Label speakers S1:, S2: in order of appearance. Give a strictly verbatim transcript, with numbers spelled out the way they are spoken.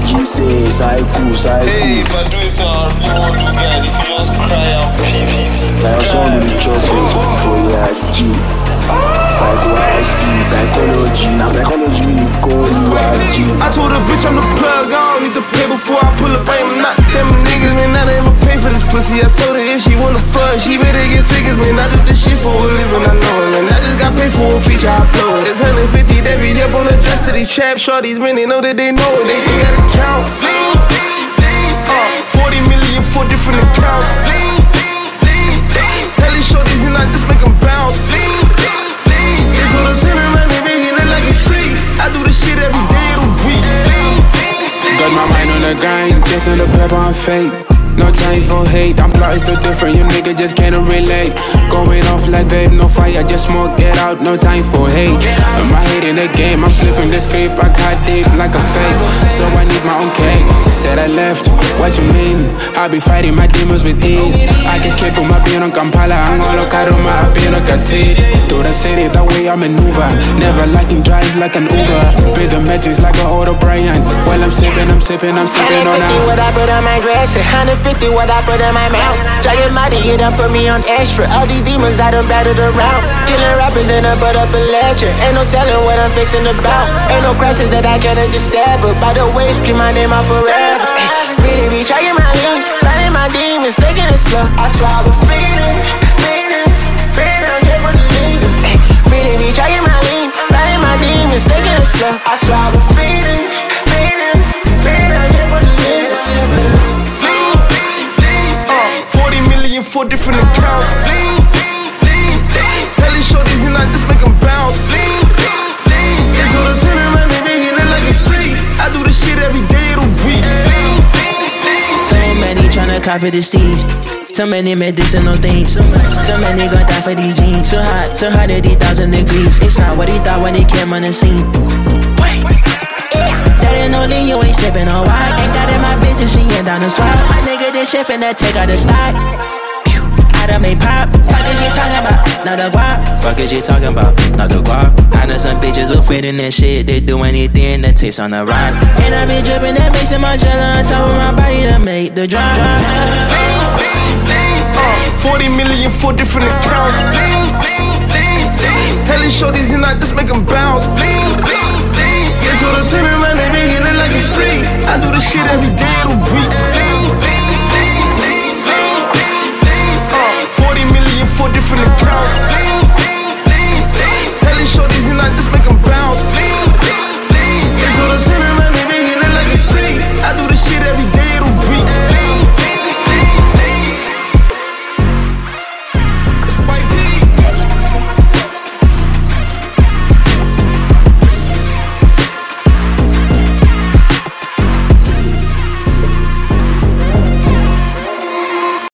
S1: G say cycle, cycle.
S2: Hey, if I do it to our you won't do God. If you just cry out, pee pee.
S1: Now your song will be chopping for your G. Psycho I P, psychology. Now psychology really call you I G.
S3: I told a bitch I'm the plug, I don't need to pay before I pull up. I am not them niggas, man, I never pay for this pussy. I told her if she wanna fuck, she better get figures, man. I did this shit for a living, I know it, man. I just got paid for a feature, I blow it. It's one hundred fifty, they be up on the dress to these trap shorties, man, they know that they know it, they, they gotta count. Uh, forty million for different accounts. Hella shorties and I just make them bounce. It's all the time around, they make me look like a freak. I do this shit every day of the week.
S4: Got my mind on the grind, chasing the pepper on fate. No time for hate, I'm plotting so different, you nigga just can't relate. Going off like vape, no fire, just smoke, get out, no time for hate. Am I hating the game? I'm flipping the script, I got deep like a fake. So I need my own cake. Said I left, what you mean? I'll be fighting my demons with ease. I can keep on my being on Kampala, I'm gonna caro my being on Kati. Through the city, that way I maneuver. Never liking drive like an Uber. Pay the metrics like a Odo Bryant. While I'm sipping, I'm sipping, I'm sipping on out.
S5: What I put on my dress, one hundred fifty what I put in my mouth. Dragon mighty, you done put me on extra. All these demons I done battled around. Killing rappers and I put up a legend. Ain't no telling what I'm fixing about. Ain't no crisis that I can't just sever. By the way, scream my name out forever. Really be trying my lean, finding my demons, taking it slow. I swear I was feeling, feeling, feeling, I'm here for the lead. Really be trying my lean, finding my demons, taking it slow. I swear I was feeling, feeling, feeling, I'm here for the lead.
S3: Four different accounts. Hella shorties and I just make them bounce. It's all the time around, they make me look like a freak. I do this shit every day of the week.
S5: So many tryna copy the steez. So many medicinal things. So many gon' die for these jeans. So hot, so hot at these thousand degrees. It's not what he thought when he came on the scene. Wait. That ain't no lean, you ain't sippin' no wine. Ain't got in my bitch and she ain't down the swap. My nigga, this shit finna take out the stock. I done made pop. Fuck is you talking about? Not the guap. Fuck is you talking about? Not the guap. I know some bitches who fit in that shit. They do anything that tastes on the rock. And I be drippin' that mix in my jello on top of my body to make the drop.
S3: Uh, forty million for different accounts. Hella shorties and I just make them bounce. It's all the time around, they make it look